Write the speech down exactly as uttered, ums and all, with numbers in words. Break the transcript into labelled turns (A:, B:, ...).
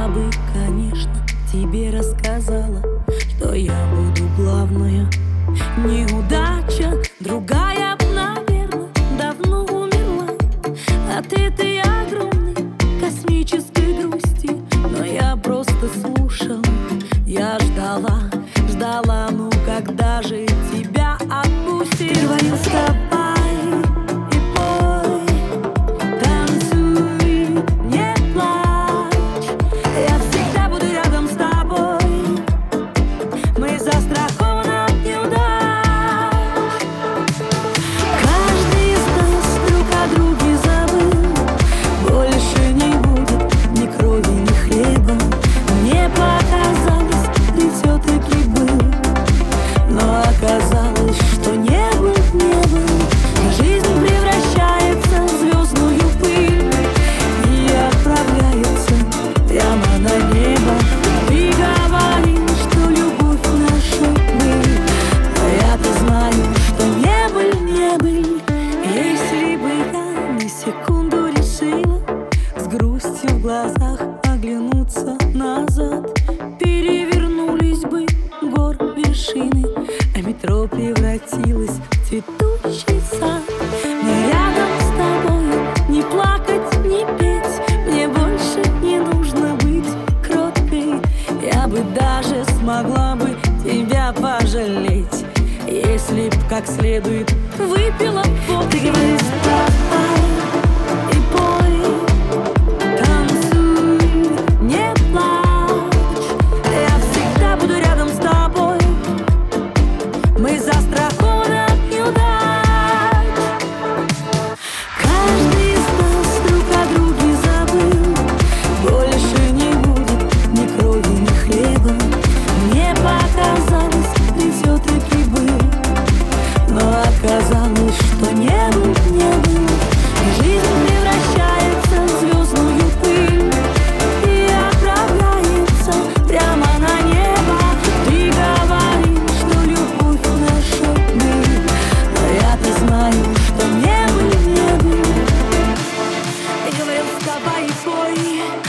A: бы, конечно, тебе рассказала, что я буду главная. Неудача, другая б, наверное, давно умерла от этой огромной космической грусти. Но я просто слушала, я ждала, ждала, ну когда же тебя отпустить? Ты говорил, вставай и пой, танцуй, не плачь, я всегда буду рядом с тобой, мы застрахованы от неудач. Каждый из нас друг о друге забыл, больше не будет ни крови, ни хлеба. Мне показалось, ты все-таки был, но оказалось, что не был, не был. Жизнь превращается в звездную пыль и отправляется прямо на небо. Ты говорил, что любовь наша быль, но я-то знаю, что не был, не был. Если бы я на секунду решила с грустью в глазах оглянуться назад, перевернулись бы гор вершины, а метро превратилось в цветущий сад. Мне рядом с тобой не плакать, не петь, мне больше не нужно быть кроткой. Я бы даже смогла бы тебя пожалеть, если б как следует выпила водки. Ты говоришь, вставай и пой, танцуй, не плачь, я всегда буду рядом с тобой, мы застрахованы от неудач. Каждый из нас друг о друге забыл, больше не будет ни крови, ни хлеба. Мне показалось, ты все-таки был, но оказалось, что не был, не был. Жизнь превращается в звездную пыль и отправляется прямо на небо. Ты говорил, что любовь наша быль, но я-то знаю, что не был, не был. Ты говорил, вставай и пой,